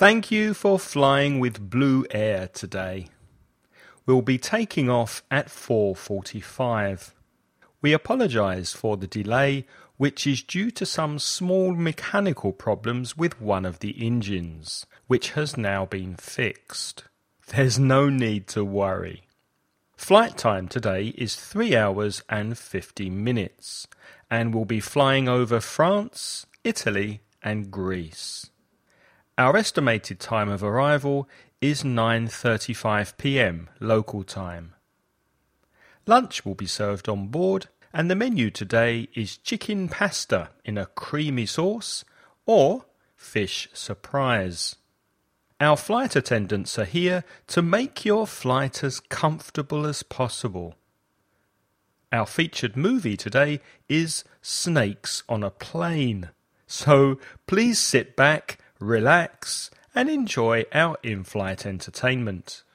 Thank you for flying with Blue Air today. We'll be taking off at 4:45. We apologise for the delay, which is due to some small mechanical problems with one of the engines, which has now been fixed. There's no need to worry. Flight time today is 3 hours and 50 minutes, and we'll be flying over France, Italy and Greece. Our estimated time of arrival is 9:35 p.m. local time. Lunch will be served on board, and the menu today is chicken pasta in a creamy sauce or fish surprise. Our flight attendants are here to make your flight as comfortable as possible. Our featured movie today is Snakes on a Plane, so please sit back, relax and enjoy our in-flight entertainment.